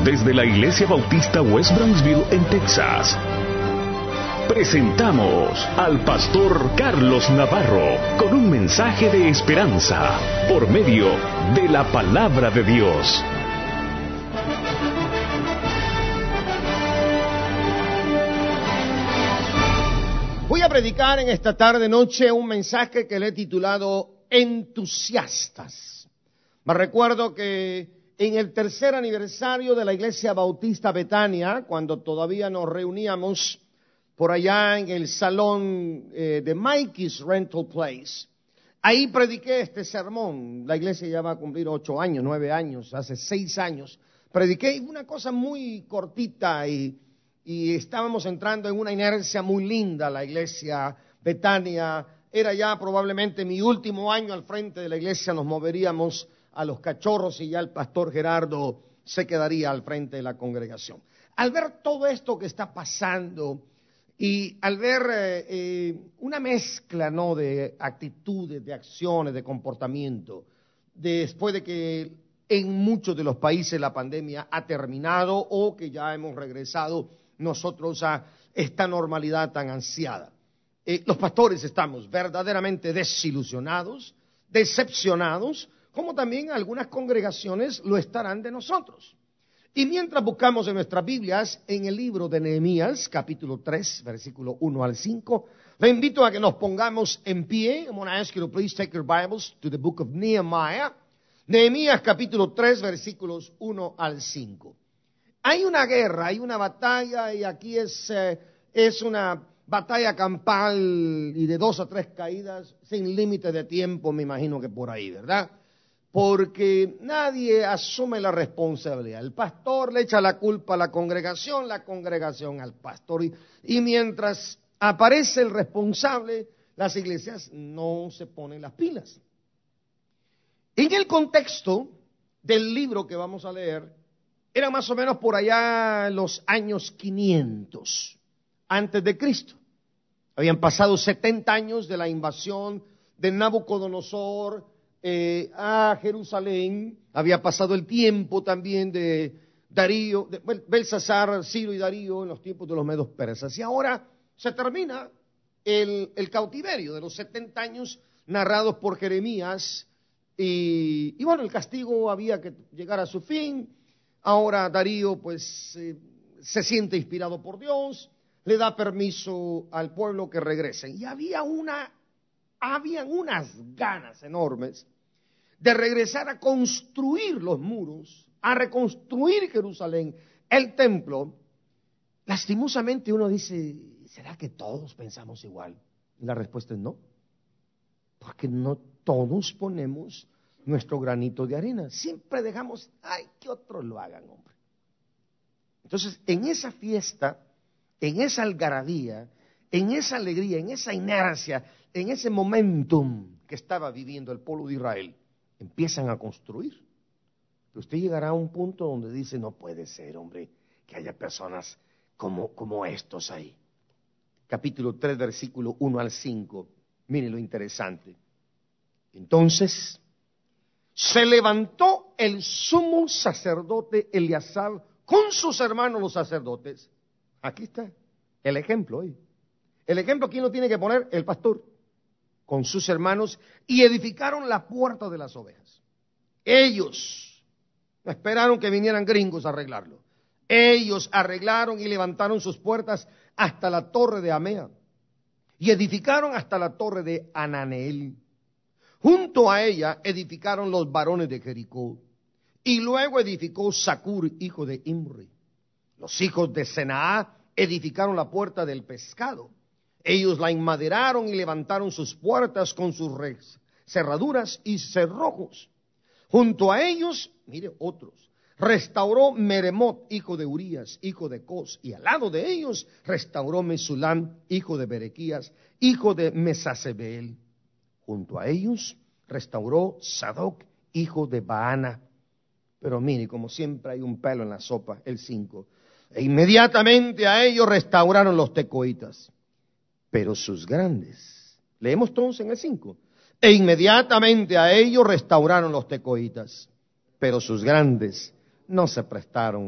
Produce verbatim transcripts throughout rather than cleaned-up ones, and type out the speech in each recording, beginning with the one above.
Desde la Iglesia Bautista West Brownsville en Texas, presentamos al pastor Carlos Navarro con un mensaje de esperanza por medio de la palabra de Dios. Voy a predicar en esta tarde noche un mensaje que le he titulado Entusiastas. Me recuerdo que en el tercer aniversario de la Iglesia Bautista Betania, cuando todavía nos reuníamos por allá en el salón eh, de Mikey's Rental Place, ahí prediqué este sermón. La iglesia ya va a cumplir ocho años, nueve años, hace seis años. Prediqué una cosa muy cortita y, y estábamos entrando en una inercia muy linda. La Iglesia Betania era ya probablemente mi último año al frente de la iglesia. Nos moveríamos a los cachorros y ya el pastor Gerardo se quedaría al frente de la congregación. Al ver todo esto que está pasando y al ver eh, eh, una mezcla, ¿no?, de actitudes, de acciones, de comportamiento, después de que en muchos de los países la pandemia ha terminado o que ya hemos regresado nosotros a esta normalidad tan ansiada. Eh, los pastores estamos verdaderamente desilusionados, decepcionados, como también algunas congregaciones lo estarán de nosotros. Y mientras buscamos en nuestras Biblias, en el libro de Nehemías, capítulo tres, versículo uno al cinco, le invito a que nos pongamos en pie. I'm going to ask you to please take your Bibles to the book of Nehemiah. Nehemías, capítulo tres, versículos uno al cinco. Hay una guerra, hay una batalla, y aquí es, eh, es una batalla campal y de dos a tres caídas, sin límite de tiempo, me imagino que por ahí, ¿verdad? Porque nadie asume la responsabilidad. El pastor le echa la culpa a la congregación, la congregación al pastor. Y, y mientras aparece el responsable, las iglesias no se ponen las pilas. En el contexto del libro que vamos a leer, era más o menos por allá los años quinientos antes de Cristo. Habían pasado setenta años de la invasión de Nabucodonosor Eh, a Jerusalén. Había pasado el tiempo también de Darío, de Belsasar, Ciro y Darío en los tiempos de los medos persas. Y ahora se termina el, el cautiverio de los setenta años narrados por Jeremías. Y, y bueno, el castigo había que llegar a su fin. Ahora Darío pues eh, se siente inspirado por Dios, le da permiso al pueblo que regresen. Y había una, habían unas ganas enormes de regresar a construir los muros, a reconstruir Jerusalén, el templo. Lastimosamente uno dice, ¿será que todos pensamos igual? Y la respuesta es no, porque no todos ponemos nuestro granito de arena. Siempre dejamos, ay, que otros lo hagan, hombre. Entonces, en esa fiesta, en esa algarabía, en esa alegría, en esa inercia, en ese momentum que estaba viviendo el pueblo de Israel, empiezan a construir. Pero usted llegará a un punto donde dice, no puede ser, hombre, que haya personas como, como estos ahí. Capítulo tres, versículo uno al cinco. Mire lo interesante. Entonces, se levantó el sumo sacerdote Eleazar con sus hermanos los sacerdotes. Aquí está el ejemplo hoy. El ejemplo, ¿quién lo tiene que poner? El pastor. Con sus hermanos, y edificaron la puerta de las ovejas. Ellos no esperaron que vinieran gringos a arreglarlo. Ellos arreglaron y levantaron sus puertas hasta la torre de Amea, y edificaron hasta la torre de Ananeel. Junto a ella edificaron los varones de Jericó, y luego edificó Zacur, hijo de Imri. Los hijos de Senaá edificaron la puerta del pescado. Ellos la enmaderaron y levantaron sus puertas con sus cerraduras y cerrojos. Junto a ellos, mire otros, restauró Meremot, hijo de Urías, hijo de Cos, y al lado de ellos restauró Mesulam, hijo de Berequías, hijo de Mesasebeel. Junto a ellos restauró Sadoc, hijo de Baana. Pero mire, como siempre hay un pelo en la sopa, el cinco. E inmediatamente a ellos restauraron los tecoitas. Pero sus grandes, leemos todos en el cinco, e inmediatamente a ellos restauraron los tecoitas, pero sus grandes no se prestaron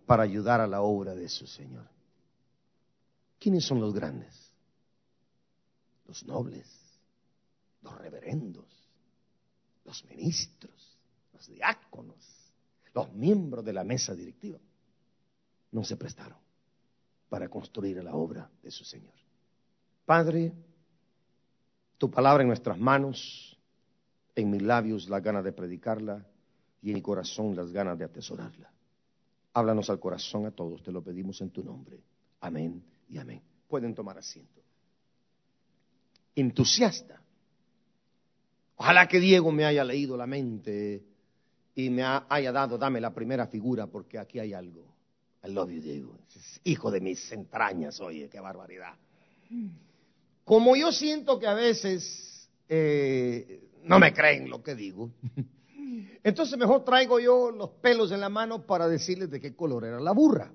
para ayudar a la obra de su Señor. ¿Quiénes son los grandes? Los nobles, los reverendos, los ministros, los diáconos, los miembros de la mesa directiva. No se prestaron para construir la obra de su Señor. Padre, tu palabra en nuestras manos, en mis labios las ganas de predicarla y en mi corazón las ganas de atesorarla. Háblanos al corazón a todos, te lo pedimos en tu nombre. Amén y amén. Pueden tomar asiento. Entusiasta. Ojalá que Diego me haya leído la mente y me haya dado, dame la primera figura, porque aquí hay algo. I love you, Diego. Es hijo de mis entrañas, oye, qué barbaridad. Como yo siento que a veces eh, no me creen lo que digo, entonces mejor traigo yo los pelos en la mano para decirles de qué color era la burra.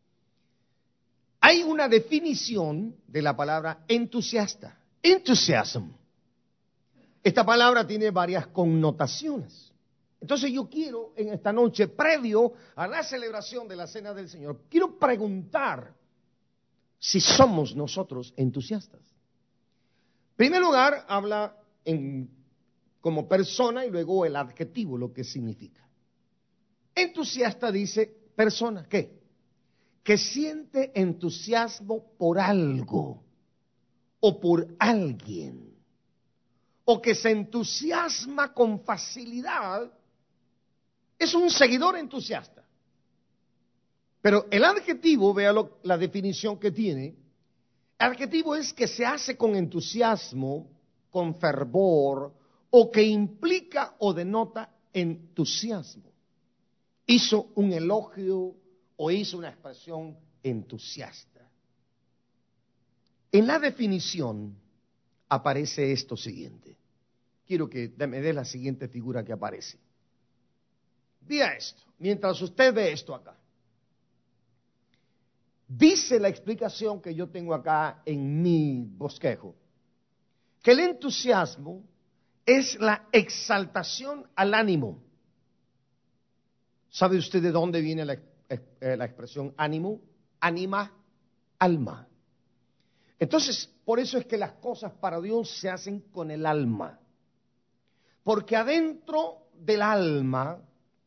Hay una definición de la palabra entusiasta. Enthusiasm. Esta palabra tiene varias connotaciones. Entonces yo quiero en esta noche, previo a la celebración de la Cena del Señor, quiero preguntar si somos nosotros entusiastas. En primer lugar, habla en, como persona y luego el adjetivo, lo que significa. Entusiasta dice persona, ¿qué? Que siente entusiasmo por algo o por alguien, o que se entusiasma con facilidad, es un seguidor entusiasta. Pero el adjetivo, vea lo, la definición que tiene, el adjetivo es que se hace con entusiasmo, con fervor, o que implica o denota entusiasmo. Hizo un elogio o hizo una expresión entusiasta. En la definición aparece esto siguiente. Quiero que me dé la siguiente figura que aparece. Vea esto, mientras usted ve esto acá. Dice la explicación que yo tengo acá en mi bosquejo, que el entusiasmo es la exaltación al ánimo. ¿Sabe usted de dónde viene la, eh, la expresión ánimo? Ánima, alma. Entonces, por eso es que las cosas para Dios se hacen con el alma. Porque adentro del alma,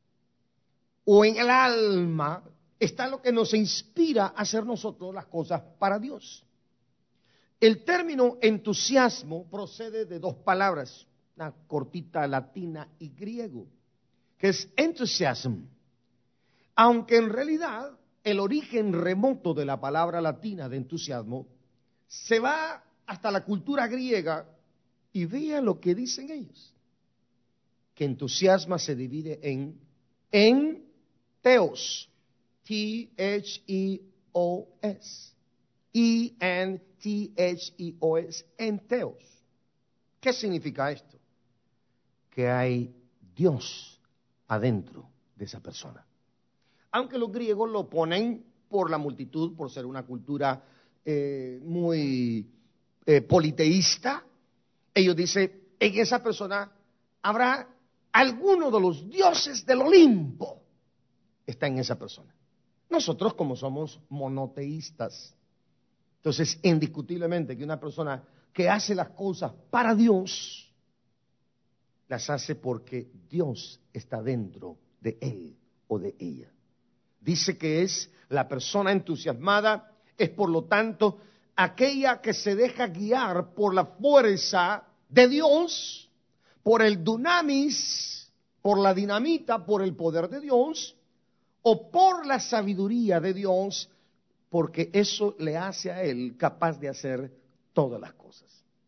o en el alma, está lo que nos inspira a hacer nosotros las cosas para Dios. El término entusiasmo procede de dos palabras, una cortita latina y griego, que es enthusiasm. Aunque en realidad el origen remoto de la palabra latina de entusiasmo se va hasta la cultura griega y vea lo que dicen ellos. Que entusiasma se divide en en teos, T H E O S, E N T H E O S, en teos. ¿Qué significa esto? Que hay Dios adentro de esa persona. Aunque los griegos lo ponen por la multitud, por ser una cultura eh, muy eh, politeísta, ellos dicen, en esa persona habrá alguno de los dioses del Olimpo, está en esa persona. Nosotros como somos monoteístas, entonces indiscutiblemente que una persona que hace las cosas para Dios, las hace porque Dios está dentro de él o de ella. Dice que es la persona entusiasmada, es por lo tanto aquella que se deja guiar por la fuerza de Dios, por el dunamis, por la dinamita, por el poder de Dios, o por la sabiduría de Dios, porque eso le hace a él capaz de hacer todas las cosas.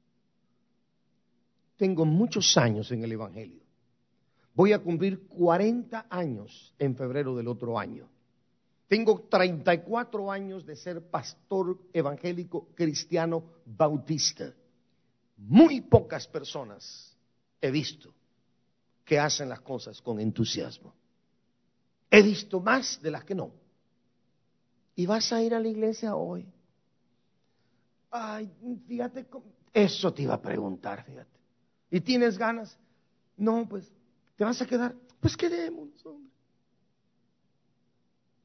Tengo muchos años en el Evangelio. Voy a cumplir cuarenta años en febrero del otro año. Tengo treinta y cuatro años de ser pastor evangélico cristiano bautista. Muy pocas personas he visto que hacen las cosas con entusiasmo. He visto más de las que no. ¿Y vas a ir a la iglesia hoy? Ay, fíjate, eso te iba a preguntar, fíjate. ¿Y tienes ganas? No, pues, ¿te vas a quedar? Pues quedémonos, hombre.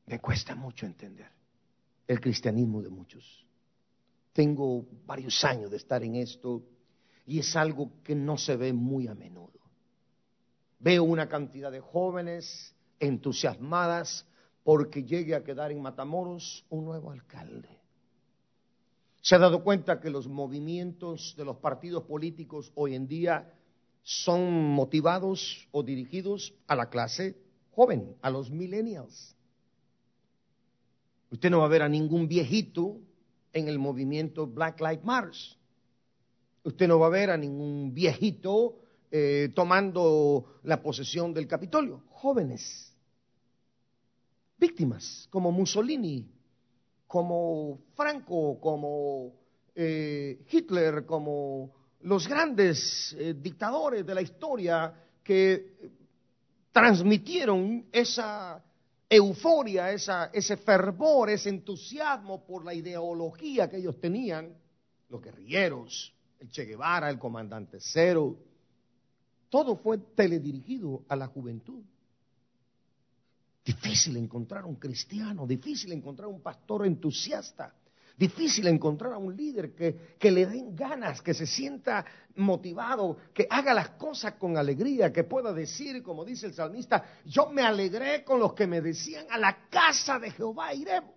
Me cuesta mucho entender el cristianismo de muchos. Tengo varios años de estar en esto y es algo que no se ve muy a menudo. Veo una cantidad de jóvenes entusiasmadas porque llegue a quedar en Matamoros un nuevo alcalde. ¿Se ha dado cuenta que los movimientos de los partidos políticos hoy en día son motivados o dirigidos a la clase joven, a los millennials? Usted no va a ver a ningún viejito en el movimiento Black Lives Matter. Usted no va a ver a ningún viejito eh, tomando la posesión del Capitolio. Jóvenes, víctimas, como Mussolini, como Franco, como eh, Hitler, como los grandes eh, dictadores de la historia que transmitieron esa euforia, esa, ese fervor, ese entusiasmo por la ideología que ellos tenían, los guerrilleros, el Che Guevara, el comandante Cero, todo fue teledirigido a la juventud. Difícil encontrar un cristiano, difícil encontrar un pastor entusiasta, difícil encontrar a un líder que, que le den ganas, que se sienta motivado, que haga las cosas con alegría, que pueda decir, como dice el salmista, yo me alegré con los que me decían, a la casa de Jehová iremos.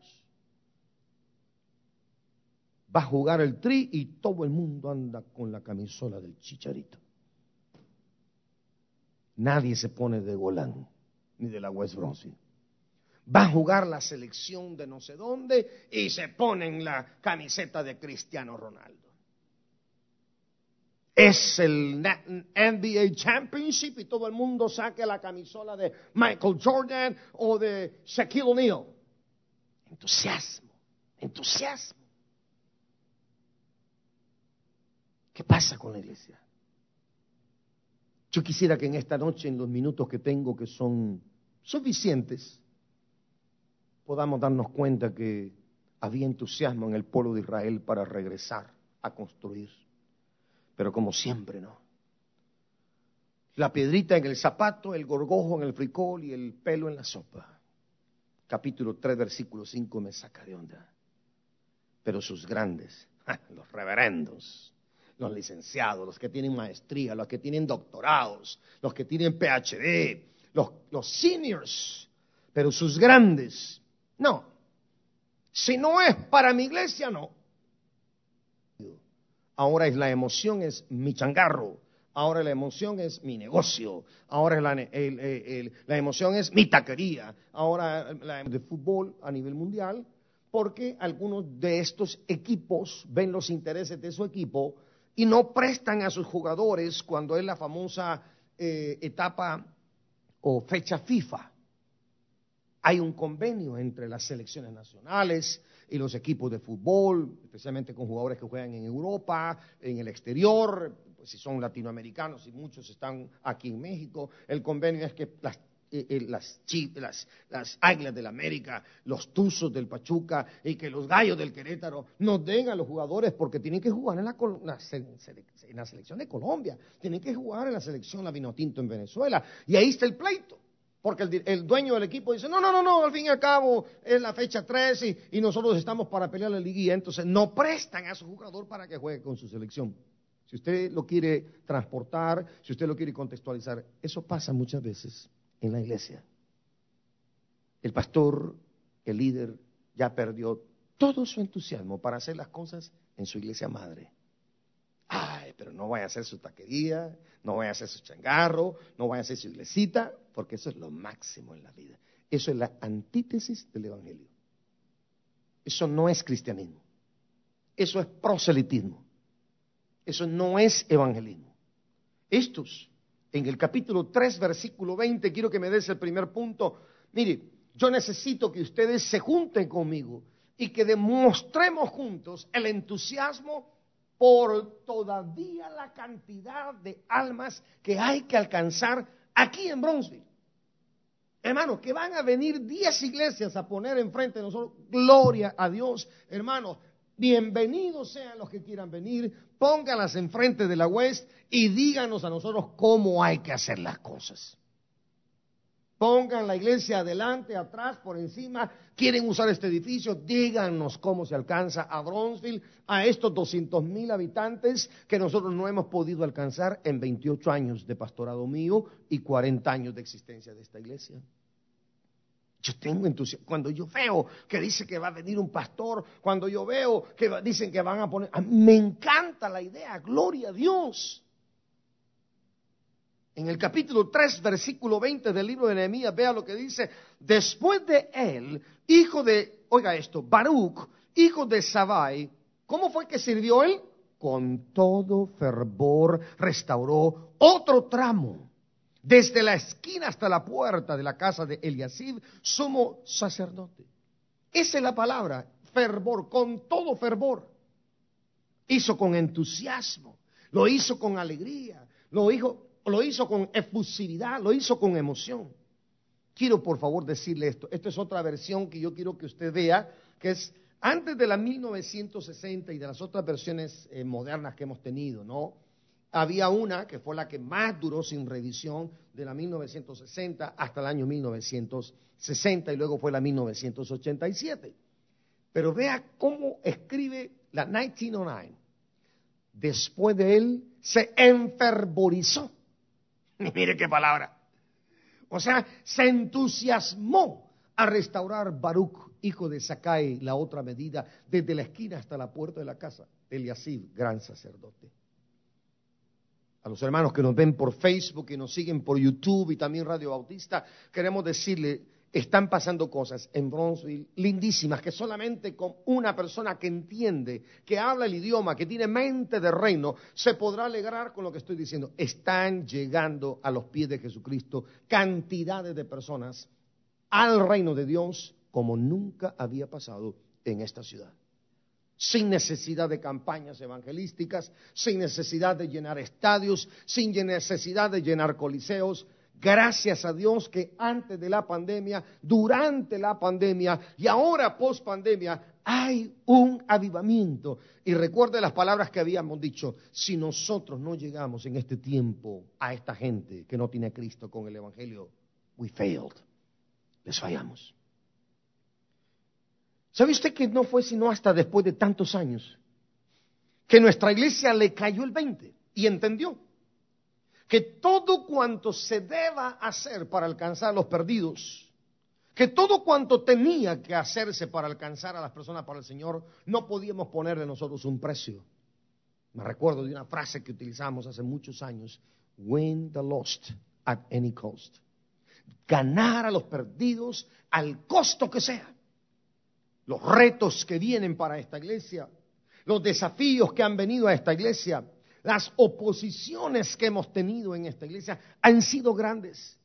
Va a jugar el Tri y todo el mundo anda con la camisola del Chicharito. Nadie se pone de Golán, ni de la West Brunswick. Va a jugar la selección de no sé dónde y se ponen la camiseta de Cristiano Ronaldo. Es el N B A Championship y todo el mundo saca la camisola de Michael Jordan o de Shaquille O'Neal. Entusiasmo, entusiasmo. ¿Qué pasa con la iglesia? Yo quisiera que en esta noche, en los minutos que tengo, que son suficientes, podamos darnos cuenta que había entusiasmo en el pueblo de Israel para regresar a construir. Pero como siempre, no. La piedrita en el zapato, el gorgojo en el frijol y el pelo en la sopa. Capítulo tres, versículo cinco me saca de onda. Pero sus grandes, los reverendos, los licenciados, los que tienen maestría, los que tienen doctorados, los que tienen P H D, los, los seniors, pero sus grandes, no. Si no es para mi iglesia, no. Ahora es la emoción, es mi changarro. Ahora la emoción es mi negocio. Ahora es la, el, el, el, la emoción es mi taquería. Ahora la de fútbol a nivel mundial, porque algunos de estos equipos ven los intereses de su equipo y no prestan a sus jugadores cuando es la famosa eh, etapa o fecha FIFA. Hay un convenio entre las selecciones nacionales y los equipos de fútbol, especialmente con jugadores que juegan en Europa, en el exterior, pues si son latinoamericanos y muchos están aquí en México. El convenio es que las, eh, las, las, las Águilas del América, los Tuzos del Pachuca y que los Gallos del Querétaro nos den a los jugadores porque tienen que jugar en la, la, en la selección de Colombia, tienen que jugar en la selección la Vinotinto en Venezuela. Y ahí está el pleito. Porque el, el dueño del equipo dice, no, no, no, no, al fin y al cabo es la fecha tres y, y nosotros estamos para pelear la liguilla. Entonces no prestan a su jugador para que juegue con su selección. Si usted lo quiere transportar, si usted lo quiere contextualizar, eso pasa muchas veces en la iglesia. El pastor, el líder, ya perdió todo su entusiasmo para hacer las cosas en su iglesia madre. Ay, pero no vaya a hacer su taquería, no vaya a hacer su changarro, no vaya a hacer su iglesita, porque eso es lo máximo en la vida. Eso es la antítesis del evangelio. Eso no es cristianismo. Eso es proselitismo. Eso no es evangelismo. Estos, en el capítulo tres, versículo veinte, quiero que me des el primer punto. Mire, yo necesito que ustedes se junten conmigo y que demostremos juntos el entusiasmo por todavía la cantidad de almas que hay que alcanzar aquí en Brunswick. Hermanos, que van a venir diez iglesias a poner enfrente de nosotros. Gloria a Dios, hermanos. Bienvenidos sean los que quieran venir. Pónganlas enfrente de la West y díganos a nosotros cómo hay que hacer las cosas. Pongan la iglesia adelante, atrás, por encima. Quieren usar este edificio, díganos cómo se alcanza a Bronzeville, a estos doscientos mil habitantes que nosotros no hemos podido alcanzar en veintiocho años de pastorado mío y cuarenta años de existencia de esta iglesia. Yo tengo entusiasmo. Cuando yo veo que dice que va a venir un pastor, cuando yo veo que dicen que van a poner... A mí me encanta la idea, gloria a Dios. En el capítulo tres, versículo veinte del libro de Nehemías, vea lo que dice. Después de él, hijo de, oiga esto, Baruch, hijo de Sabai, ¿cómo fue que sirvió él? Con todo fervor restauró otro tramo, desde la esquina hasta la puerta de la casa de Eliasib, sumo sacerdote. Esa es la palabra, fervor, con todo fervor. Hizo con entusiasmo, lo hizo con alegría, lo hizo... Lo hizo con efusividad, lo hizo con emoción. Quiero por favor decirle esto. Esta es otra versión que yo quiero que usted vea, que es antes de la mil novecientos sesenta y de las otras versiones eh, modernas que hemos tenido, ¿no? Había una que fue la que más duró sin revisión, de la mil novecientos sesenta hasta el año mil novecientos sesenta y luego fue la mil novecientos ochenta y siete. Pero vea cómo escribe la mil novecientos nueve. Después de él se enfervorizó. Mire qué palabra. O sea, se entusiasmó a restaurar Baruch, hijo de Sakai, la otra medida, desde la esquina hasta la puerta de la casa de Eliasib, gran sacerdote. A los hermanos que nos ven por Facebook y nos siguen por YouTube y también Radio Bautista, queremos decirle, están pasando cosas en Bronzeville lindísimas que solamente con una persona que entiende, que habla el idioma, que tiene mente de reino, se podrá alegrar con lo que estoy diciendo. Están llegando a los pies de Jesucristo cantidades de personas al reino de Dios como nunca había pasado en esta ciudad. Sin necesidad de campañas evangelísticas, sin necesidad de llenar estadios, sin necesidad de llenar coliseos. Gracias a Dios que antes de la pandemia, durante la pandemia y ahora post pandemia hay un avivamiento. Y recuerde las palabras que habíamos dicho, si nosotros no llegamos en este tiempo a esta gente que no tiene a Cristo con el Evangelio, we failed, les fallamos. ¿Sabe usted que no fue sino hasta después de tantos años que nuestra iglesia le cayó el veinte y entendió que todo cuanto se deba hacer para alcanzar a los perdidos, que todo cuanto tenía que hacerse para alcanzar a las personas para el Señor, no podíamos ponerle nosotros un precio? Me recuerdo de una frase que utilizamos hace muchos años, win the lost at any cost. Ganar a los perdidos al costo que sea. Los retos que vienen para esta iglesia, los desafíos que han venido a esta iglesia, las oposiciones que hemos tenido en esta iglesia han sido grandes.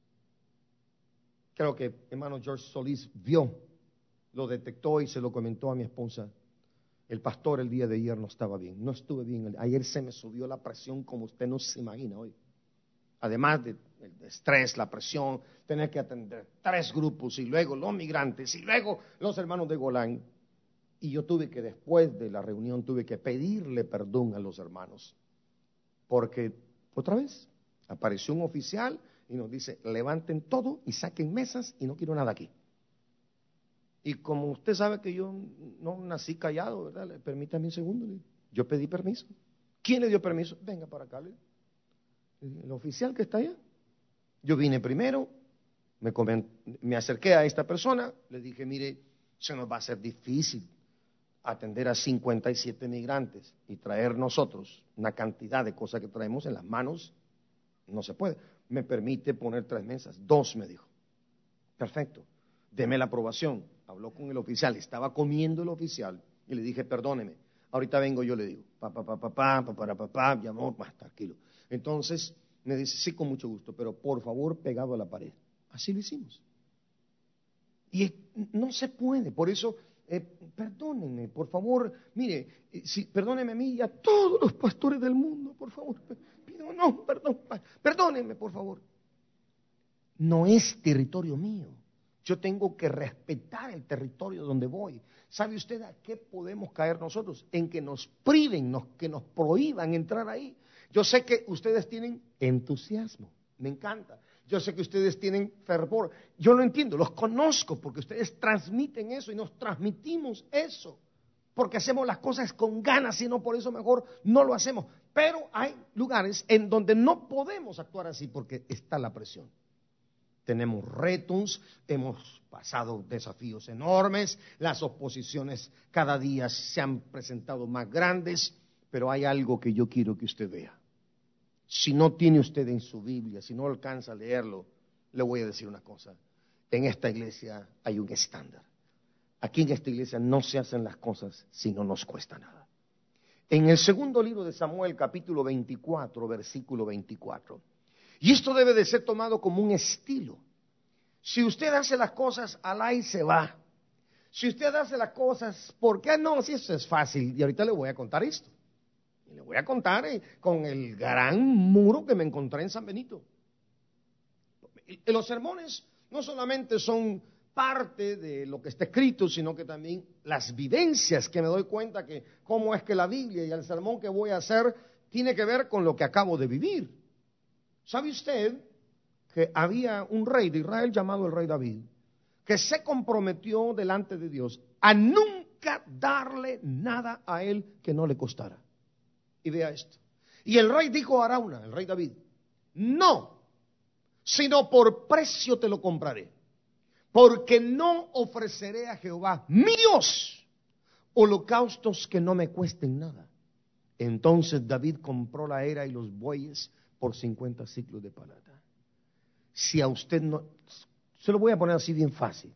Creo que hermano George Solís vio, lo detectó y se lo comentó a mi esposa. El pastor el día de ayer no estaba bien, no estuve bien. Ayer se me subió la presión como usted no se imagina hoy. Además del de estrés, la presión, tener que atender tres grupos y luego los migrantes y luego los hermanos de Golán. Y yo tuve que, después de la reunión, tuve que pedirle perdón a los hermanos. Porque, otra vez, apareció un oficial y nos dice, levanten todo y saquen mesas y no quiero nada aquí. Y como usted sabe que yo no nací callado, ¿verdad? Permítame un segundo. Yo pedí permiso. ¿Quién le dio permiso? Venga para acá. El oficial que está allá. Yo vine primero, me, coment- me acerqué a esta persona, le dije, mire, se nos va a hacer difícil atender a cincuenta y siete migrantes y traer nosotros una cantidad de cosas que traemos en las manos, no se puede. Me permite poner tres mesas, dos me dijo. Perfecto, deme la aprobación. Habló con el oficial, estaba comiendo el oficial y le dije, perdóneme, ahorita vengo, yo le digo, papá, papá, papá, papá, papá, llamó, más tranquilo. Entonces me dice, sí, con mucho gusto, pero por favor pegado a la pared. Así lo hicimos. Y no se puede, por eso, eh, perdónenme, por favor, mire, eh, si, perdónenme a mí y a todos los pastores del mundo, por favor. Pido, no, perdón, perdónenme, por favor. No es territorio mío. Yo tengo que respetar el territorio donde voy. ¿Sabe usted a qué podemos caer nosotros? En que nos priven, nos, que nos prohíban entrar ahí. Yo sé que ustedes tienen entusiasmo, me encanta. Yo sé que ustedes tienen fervor. Yo lo entiendo, los conozco porque ustedes transmiten eso y nos transmitimos eso. Porque hacemos las cosas con ganas y no por eso mejor no lo hacemos. Pero hay lugares en donde no podemos actuar así porque está la presión. Tenemos retos, hemos pasado desafíos enormes, las oposiciones cada día se han presentado más grandes, pero hay algo que yo quiero que usted vea. Si no tiene usted en su Biblia, si no alcanza a leerlo, le voy a decir una cosa. En esta iglesia hay un estándar. Aquí en esta iglesia no se hacen las cosas si no nos cuesta nada. En el segundo libro de Samuel, capítulo veinticuatro, versículo veinticuatro. Y esto debe de ser tomado como un estilo. Si usted hace las cosas, alá y se va. Si usted hace las cosas, ¿por qué no? Si eso es fácil. Y ahorita le voy a contar esto. Y le voy a contar eh, con el gran muro que me encontré en San Benito. Y los sermones no solamente son parte de lo que está escrito, sino que también las vivencias que me doy cuenta que cómo es que la Biblia y el sermón que voy a hacer tiene que ver con lo que acabo de vivir. ¿Sabe usted que había un rey de Israel llamado el rey David, que se comprometió delante de Dios a nunca darle nada a él que no le costara? Y vea esto. Y el rey dijo a Arauna, el rey David, no, sino por precio te lo compraré, porque no ofreceré a Jehová, mi Dios, holocaustos que no me cuesten nada. Entonces David compró la era y los bueyes por cincuenta siclos de plata. Si a usted no, se lo voy a poner así bien fácil.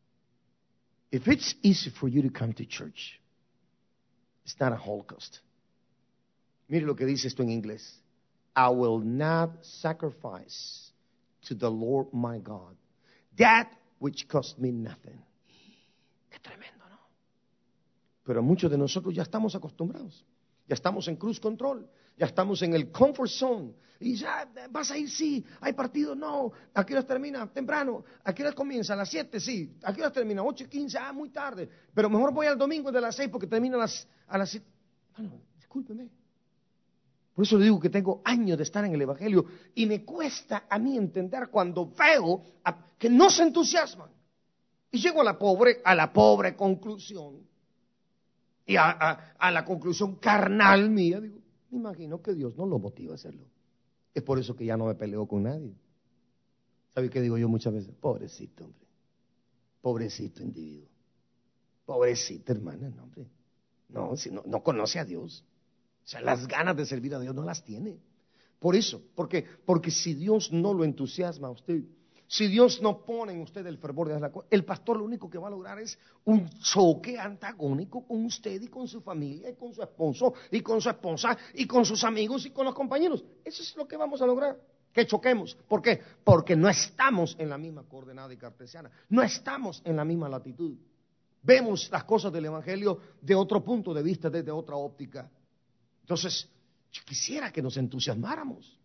If it's easy for you to come to church, it's not a holocaust. Mire lo que dice esto en inglés. I will not sacrifice to the Lord my God that which cost me nothing. Qué tremendo, ¿no? Pero muchos de nosotros ya estamos acostumbrados. Ya estamos en cruise control, ya estamos en el comfort zone. Y ya, ¿vas a ir? Sí. ¿Hay partido? No. ¿A qué hora termina? Temprano. ¿A qué hora comienza? A las siete, sí. ¿A qué hora termina? ocho y quince, ah, muy tarde. Pero mejor voy al domingo de las seis porque termina a las, a las siete. Bueno, discúlpeme. Por eso le digo que tengo años de estar en el Evangelio y me cuesta a mí entender cuando veo a, que no se entusiasman. Y llego a la pobre, a la pobre conclusión. Y a, a, a la conclusión carnal mía, digo, me imagino que Dios no lo motiva a hacerlo. Es por eso que ya no me peleo con nadie. ¿Sabe qué digo yo muchas veces? Pobrecito, hombre. Pobrecito individuo. Pobrecita hermana, no, hombre. No, si no, no conoce a Dios. O sea, las ganas de servir a Dios no las tiene. Por eso, porque, porque si Dios no lo entusiasma a usted, si Dios no pone en usted el fervor de hacer la cosa, el pastor lo único que va a lograr es un choque antagónico con usted y con su familia y con su esposo y con su esposa y con sus amigos y con los compañeros. Eso es lo que vamos a lograr, que choquemos. ¿Por qué? Porque no estamos en la misma coordenada y cartesiana, no estamos en la misma latitud. Vemos las cosas del Evangelio de otro punto de vista, desde otra óptica. Entonces, yo quisiera que nos entusiasmáramos.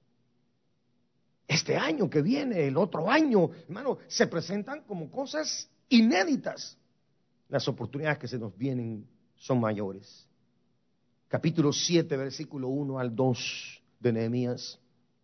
Este año que viene, el otro año, hermano, se presentan como cosas inéditas. Las oportunidades que se nos vienen son mayores. Capítulo siete, versículo uno al dos de Nehemías.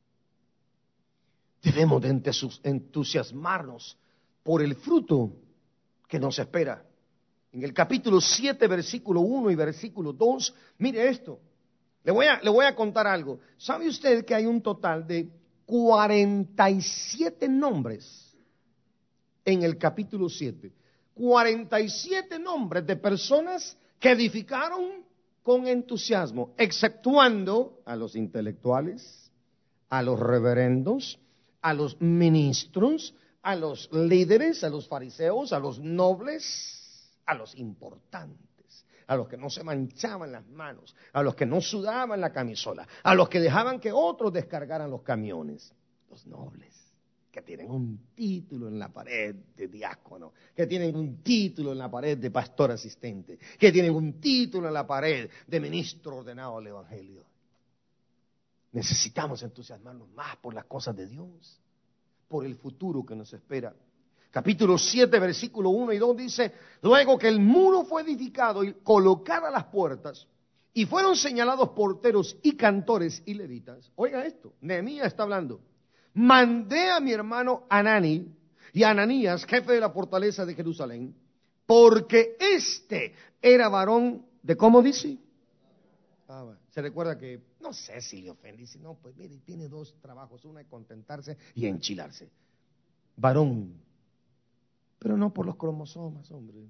Debemos de entusiasmarnos por el fruto que nos espera. En el capítulo siete, versículo uno y versículo dos, mire esto. Le voy a, le voy a contar algo. ¿Sabe usted que hay un total de cuarenta y siete nombres en el capítulo siete? cuarenta y siete nombres de personas que edificaron con entusiasmo, exceptuando a los intelectuales, a los reverendos, a los ministros, a los líderes, a los fariseos, a los nobles, a los importantes, a los que no se manchaban las manos, a los que no sudaban la camisola, a los que dejaban que otros descargaran los camiones, los nobles, que tienen un título en la pared de diácono, que tienen un título en la pared de pastor asistente, que tienen un título en la pared de ministro ordenado del Evangelio. Necesitamos entusiasmarnos más por las cosas de Dios, por el futuro que nos espera. Capítulo siete, versículo uno y dos dice, luego que el muro fue edificado y colocadas las puertas, y fueron señalados porteros y cantores y levitas. Oiga esto, Nehemías está hablando. mandé a mi hermano Anani y a Ananías, jefe de la fortaleza de Jerusalén, porque este era varón de, ¿cómo dice? Ah, bueno. Se recuerda que, no sé si le ofendí, dice, no, pues mire, tiene dos trabajos, uno es contentarse y enchilarse. Varón, pero no por los cromosomas, hombre.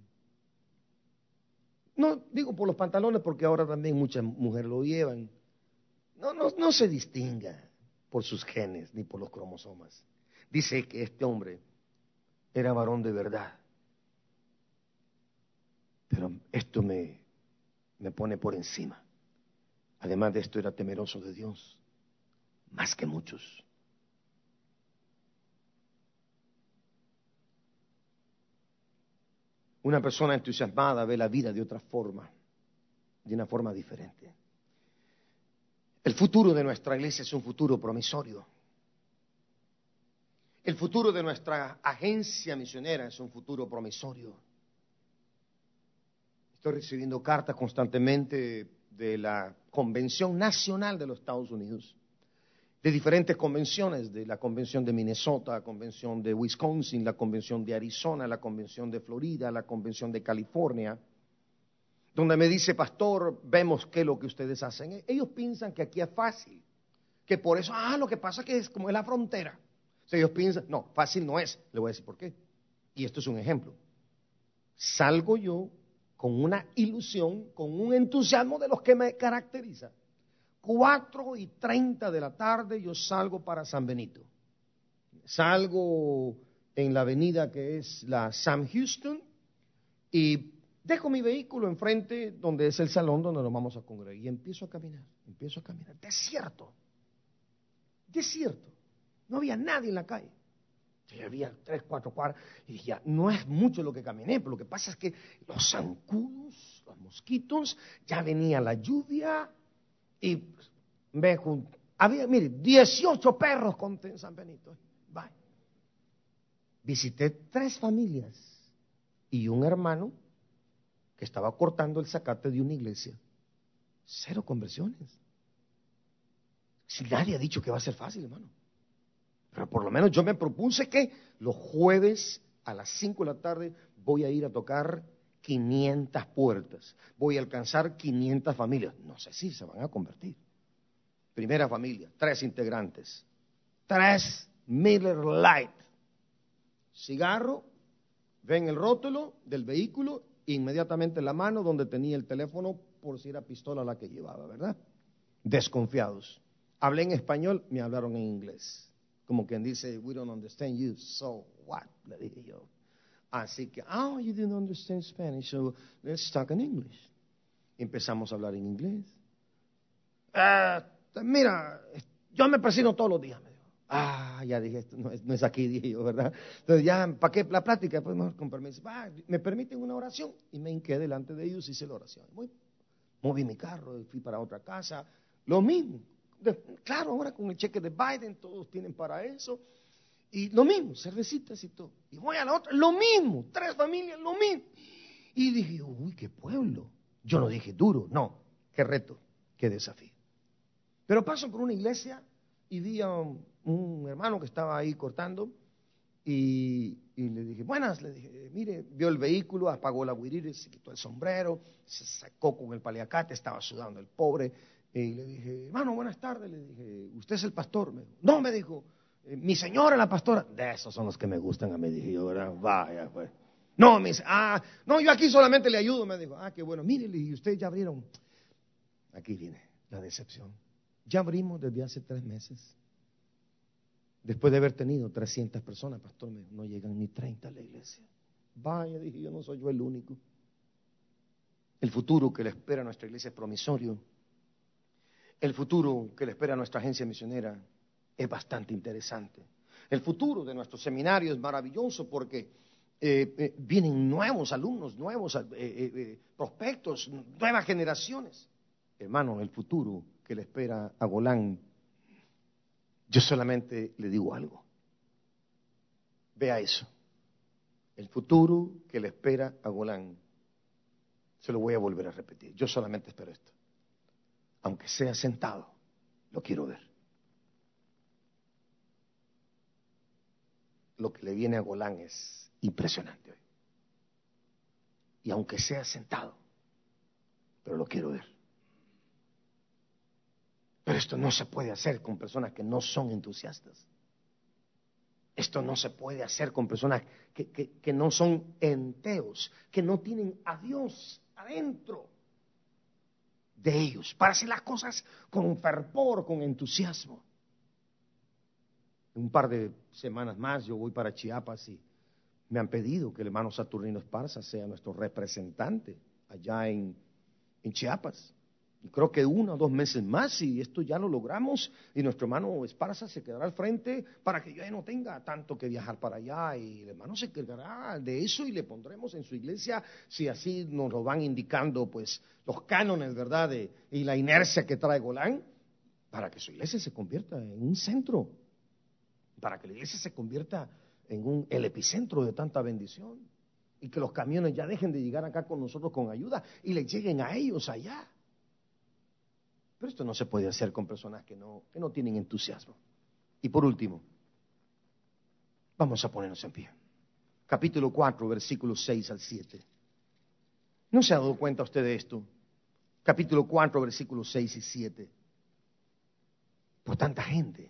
No digo por los pantalones porque ahora también muchas mujeres lo llevan. No, no, no se distinga por sus genes ni por los cromosomas. Dice que este hombre era varón de verdad. Pero esto me, me pone por encima. Además de esto era temeroso de Dios, más que muchos. Una persona entusiasmada ve la vida de otra forma, de una forma diferente. El futuro de nuestra iglesia es un futuro promisorio. El futuro de nuestra agencia misionera es un futuro promisorio. Estoy recibiendo cartas constantemente de la Convención Nacional de los Estados Unidos, de diferentes convenciones, de la Convención de Minnesota, la Convención de Wisconsin, la Convención de Arizona, la Convención de Florida, la Convención de California, donde me dice, pastor, vemos qué es lo que ustedes hacen. Ellos piensan que aquí es fácil, que por eso, ah, lo que pasa es que es como es la frontera. O sea, ellos piensan, no, fácil no es. Le voy a decir por qué. Y esto es un ejemplo. Salgo yo con una ilusión, con un entusiasmo de los que me caracteriza. Cuatro y treinta de la tarde yo salgo para San Benito. Salgo en la avenida que es la Sam Houston y dejo mi vehículo enfrente donde es el salón donde nos vamos a congregar y empiezo a caminar, empiezo a caminar. Desierto, desierto. No había nadie en la calle. Sí, había tres, cuatro cuadras y dije, ya, no es mucho lo que caminé, pero lo que pasa es que los zancudos, los mosquitos, ya venía la lluvia y me junté. Había, mire, dieciocho perros conté en San Benito. Bye. Visité tres familias y un hermano que estaba cortando el zacate de una iglesia. Cero conversiones. Si nadie ha dicho que va a ser fácil, hermano. Pero por lo menos yo me propuse que los jueves a las cinco de la tarde voy a ir a tocar quinientas puertas. Voy a alcanzar quinientas familias. No sé si se van a convertir. Primera familia, tres integrantes. Tres Miller Lite. Cigarro, ven el rótulo del vehículo, inmediatamente en la mano donde tenía el teléfono por si era pistola la que llevaba, ¿verdad? Desconfiados. Hablé en español, me hablaron en inglés. Como quien dice, we don't understand you, so what? Le dije yo. Así que, oh, you didn't understand Spanish, so let's talk in English. Empezamos a hablar en inglés. Uh, mira, yo me persino todos los días, me dijo. Ah, ya dije, esto no es, no es aquí, dije yo, ¿verdad? Entonces ya, ¿para qué la plática? Pues mejor con permiso. Ah, ¿me permiten una oración? Y me hinqué delante de ellos y hice la oración. Muy, moví mi carro y fui para otra casa. Lo mismo. De, claro, ahora con el cheque de Biden, todos tienen para eso. Y lo mismo, cervecitas y todo. Y voy a la otra, lo mismo, tres familias, lo mismo. Y dije, uy, qué pueblo. Yo no dije duro, no, qué reto, qué desafío. Pero paso por una iglesia y vi a un, un hermano que estaba ahí cortando y, y le dije, buenas, le dije, mire, vio el vehículo, apagó la guirire, se quitó el sombrero, se sacó con el paliacate, estaba sudando el pobre. Y le dije, hermano, buenas tardes. Le dije, ¿usted es el pastor? Me dijo, no, me dijo, eh, mi señora es la pastora. De esos son los que me gustan a mí, dije yo, ¿verdad? Vaya, pues. No, me dice, ah, no, yo aquí solamente le ayudo, me dijo. Ah, qué bueno, mire, y ustedes ya abrieron. Aquí viene la decepción. Ya abrimos desde hace tres meses. Después de haber tenido trescientas personas, pastor, me dijo, no llegan ni treinta a la iglesia. Vaya, dije yo, no soy yo el único. El futuro que le espera a nuestra iglesia es promisorio. El futuro que le espera a nuestra agencia misionera es bastante interesante. El futuro de nuestro seminario es maravilloso porque eh, eh, vienen nuevos alumnos, nuevos eh, eh, prospectos, nuevas generaciones. Hermano, el futuro que le espera a Golán, yo solamente le digo algo. Vea eso. El futuro que le espera a Golán, se lo voy a volver a repetir. Yo solamente espero esto. Aunque sea sentado, lo quiero ver. lo que le viene a Golán es impresionante hoy. Y aunque sea sentado, pero lo quiero ver. Pero esto no se puede hacer con personas que no son entusiastas. Esto no se puede hacer con personas que, que, que no son enteos, que no tienen a Dios adentro de ellos, para hacer las cosas con fervor, con entusiasmo. En un par de semanas más yo voy para Chiapas y me han pedido que el hermano Saturnino Esparza sea nuestro representante allá en, en Chiapas. Y creo que uno o dos meses más y esto ya lo logramos y nuestro hermano Esparza se quedará al frente para que yo ya no tenga tanto que viajar para allá y el hermano se encargará de eso y le pondremos en su iglesia, si así nos lo van indicando pues los cánones, ¿verdad? De, y la inercia que trae Golán, para que su iglesia se convierta en un centro, para que la iglesia se convierta en un, el epicentro de tanta bendición y que los camiones ya dejen de llegar acá con nosotros con ayuda y les lleguen a ellos allá. Pero esto no se puede hacer con personas que no, que no tienen entusiasmo. Y por último, vamos a ponernos en pie. Capítulo cuatro, versículos seis al siete. ¿No se ha dado cuenta usted de esto? Capítulo cuatro, versículos seis y siete. Por tanta gente,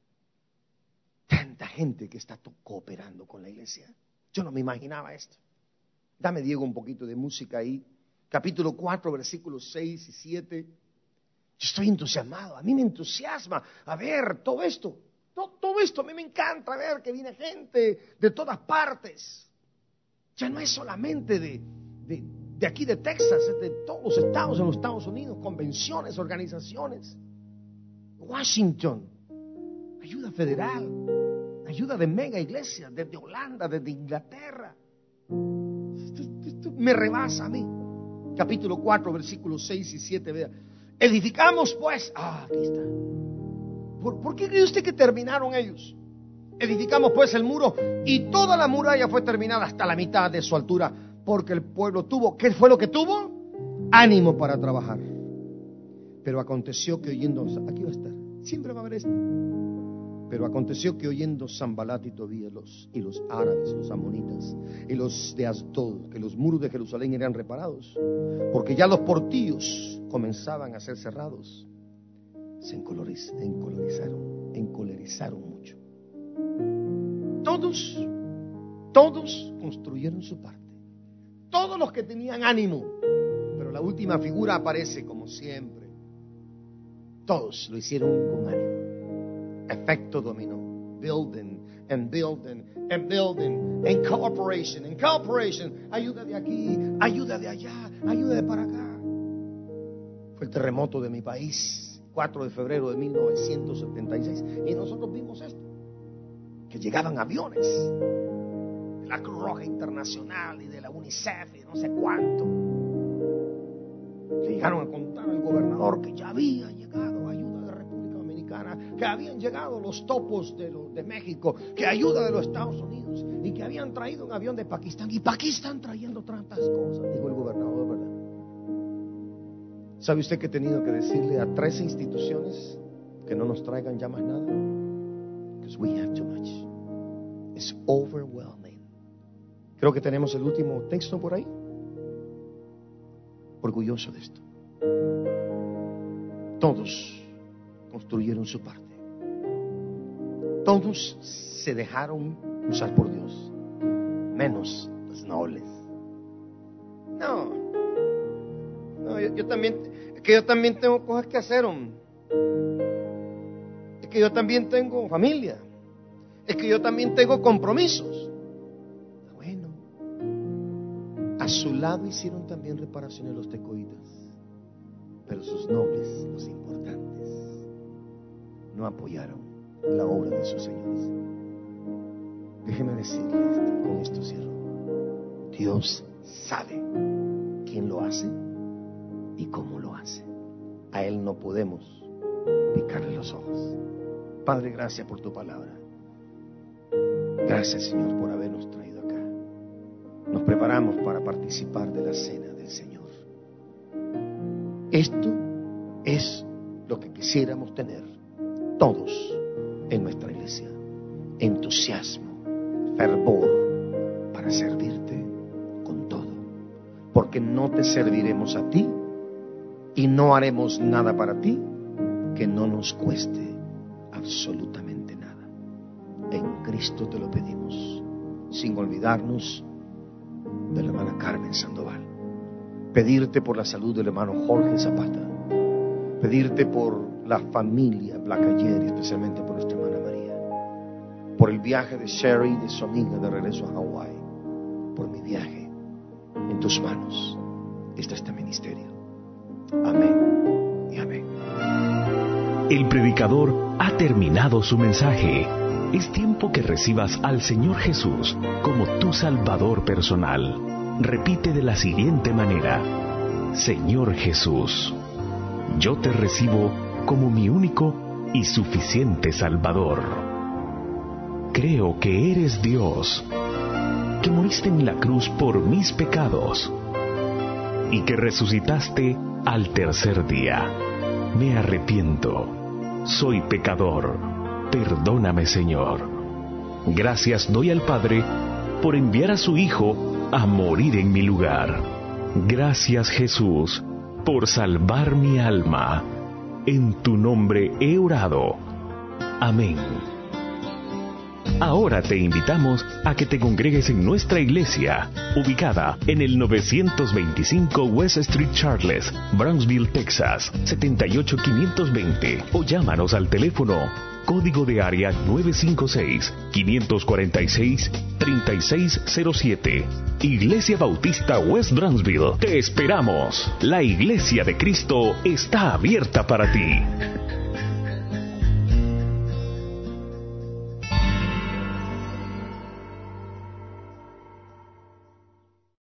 tanta gente que está cooperando con la iglesia. Yo no me imaginaba esto. Dame, Diego, un poquito de música ahí. Capítulo cuatro, versículos seis y siete. Yo estoy entusiasmado, a mí me entusiasma a ver todo esto, todo, todo esto, a mí me encanta ver que viene gente de todas partes. Ya no es solamente de, de, de aquí de Texas, es de todos los estados en los Estados Unidos, convenciones, organizaciones. Washington, ayuda federal, ayuda de mega iglesias, desde Holanda, desde Inglaterra. Esto, esto me rebasa a mí. Capítulo cuatro, versículos seis y siete, vea. Edificamos pues, ah, aquí está. ¿Por, ¿Por qué cree usted que terminaron ellos? Edificamos pues el muro y toda la muralla fue terminada hasta la mitad de su altura, porque el pueblo tuvo, ¿qué fue lo que tuvo? Ánimo para trabajar. Pero aconteció que oyendo, aquí va a estar, siempre va a haber esto. Pero aconteció que oyendo Sanbalat y Tobías los, y los árabes, los amonitas y los de Asdod, que los muros de Jerusalén eran reparados, porque ya los portillos comenzaban a ser cerrados, se encoloriz, encolorizaron, encolerizaron mucho. Todos, todos construyeron su parte. Todos los que tenían ánimo, pero la última figura aparece como siempre. Todos lo hicieron con ánimo. Efecto dominó. Building and building and building and cooperation and cooperation. Ayuda de aquí, ayuda de allá, ayuda de para acá. Fue el terremoto de mi país, cuatro de febrero de mil novecientos setenta y seis, y nosotros vimos esto, que llegaban aviones de la Cruz Roja Internacional y de la UNICEF y no sé cuánto, que llegaron a contar al gobernador que ya había llegado ayuda de República Dominicana, que habían llegado los topos de, lo, de México, que ayuda de los Estados Unidos, y que habían traído un avión de Pakistán, y Pakistán trayendo tantas cosas, dijo el gobernador, ¿verdad? ¿Sabe usted que he tenido que decirle a tres instituciones que no nos traigan ya más nada? Because we have too much. It's overwhelming. Creo que tenemos el último texto por ahí. Orgulloso de esto. Todos construyeron su parte. Todos se dejaron usar por Dios, menos los nobles. No, no yo, yo también, es que yo también tengo cosas que hacer, hombre. Es que yo también tengo familia. Es que yo también tengo compromisos. Bueno, a su lado hicieron también reparaciones los tecoitas, pero sus nobles, los importantes, no apoyaron la obra de sus señores. Déjeme decirle esto, con esto cierro. Dios sabe quién lo hace y cómo lo hace. A Él no podemos picarle los ojos. Padre, gracias por tu palabra. Gracias, Señor, por habernos traído acá. Nos preparamos para participar de la cena del Señor. Esto es lo que quisiéramos tener todos en nuestra iglesia. Entusiasmo, fervor para servirte con todo. Porque no te serviremos a ti y no haremos nada para ti que no nos cueste absolutamente nada. En Cristo te lo pedimos, sin olvidarnos de la hermana Carmen Sandoval. Pedirte por la salud del hermano Jorge Zapata. Pedirte por la familia Blacayer, especialmente por nuestra hermana María. Por el viaje de Sherry y de su amiga de regreso a Hawái. Por mi viaje. En tus manos está este ministerio. Amén y amén. El predicador ha terminado su mensaje. Es tiempo que recibas al Señor Jesús como tu Salvador personal. Repite de la siguiente manera: Señor Jesús, yo te recibo como mi único y suficiente Salvador. Creo que eres Dios, que moriste en la cruz por mis pecados y que resucitaste al tercer día. Me arrepiento, soy pecador, perdóname, Señor. Gracias doy al Padre por enviar a su Hijo a morir en mi lugar. Gracias, Jesús, por salvar mi alma. En tu nombre he orado. Amén. Ahora te invitamos a que te congregues en nuestra iglesia, ubicada en el novecientos veinticinco West Street Charles, Brownsville, Texas, setenta y ocho quinientos veinte, o llámanos al teléfono código de área nueve cinco seis, cinco cuatro seis, tres seis cero siete. Iglesia Bautista West Brownsville. Te esperamos. La Iglesia de Cristo está abierta para ti.